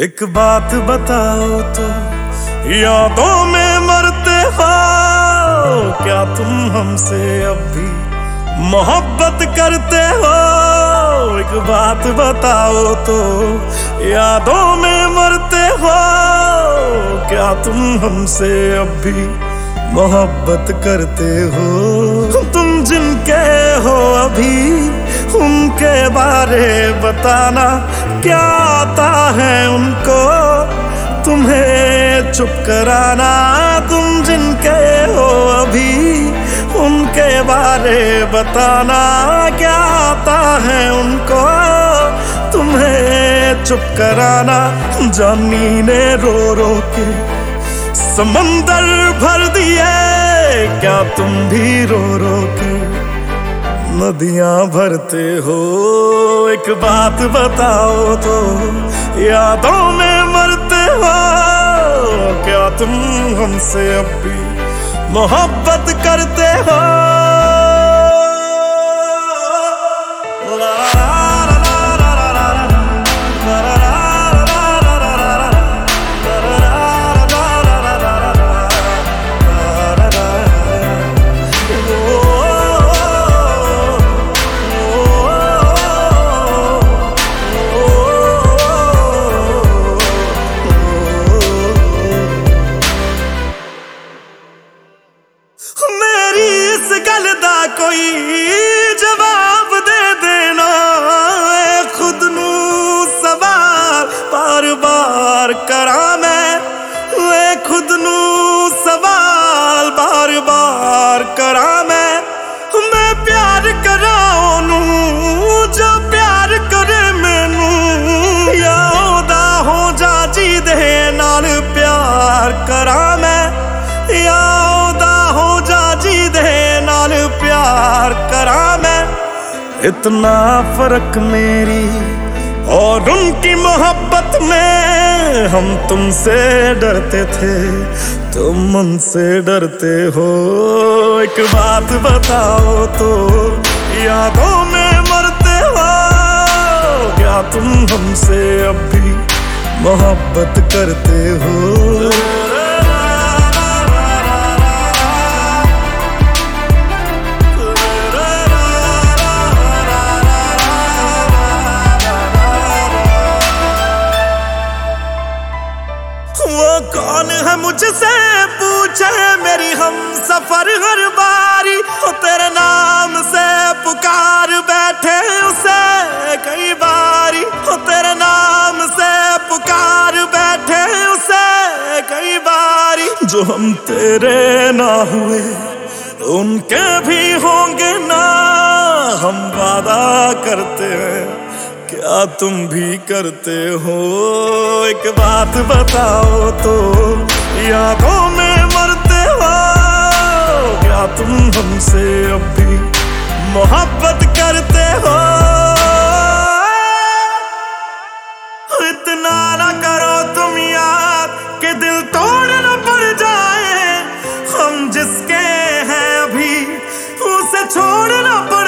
एक बात बताओ तो, यादों में मरते हो क्या तुम हमसे अब भी मोहब्बत करते हो? एक बात बताओ तो, यादों में मरते हो क्या तुम हमसे अब भी मोहब्बत करते हो? तुम जिनके हो अभी उनके बारे बताना, क्या आता है उनको तुम्हें चुप कराना? तुम जिनके हो अभी उनके बारे बताना, क्या आता है उनको तुम्हें चुप कराना? जानी ने रो रो के समंदर भर दिए, क्या तुम भी रो रो के नदियां भरते हो? एक बात बताओ तो, यादों में मरते हो क्या तुम हमसे अब भी मोहब्बत करते हो? मेरी इस गल दा कोई जवाब दे देना, खुद नू सवाल बार बार करा मैं, खुद नू सवाल बार बार करा मैं प्यार करा ओनू जो प्यार करे मैनू, या ओदा हो जा जी दे नाल प्यार करा मैं, या प्यार करा मैं। इतना फर्क मेरी और उनकी मोहब्बत में, हम तुमसे डरते थे तुम उनसे डरते हो। एक बात बताओ तो, यादों में मरते हो क्या तुम हमसे अब भी मोहब्बत करते हो? वो कौन है मुझसे पूछे मेरी हम सफर हर बारी, वो तेरे नाम से पुकार बैठे उसे कई बारी, वो तेरे नाम से पुकार बैठे उसे कई बारी। जो हम तेरे ना हुए उनके भी होंगे ना, हम वादा करते हैं क्या तुम भी करते हो? एक बात बताओ तो, यादों में मरते हो क्या तुम हमसे अब भी मोहब्बत करते हो? इतना ना करो तुम याद कि दिल तोड़ न पड़ जाए, हम जिसके हैं अभी उसे छोड़ न पड़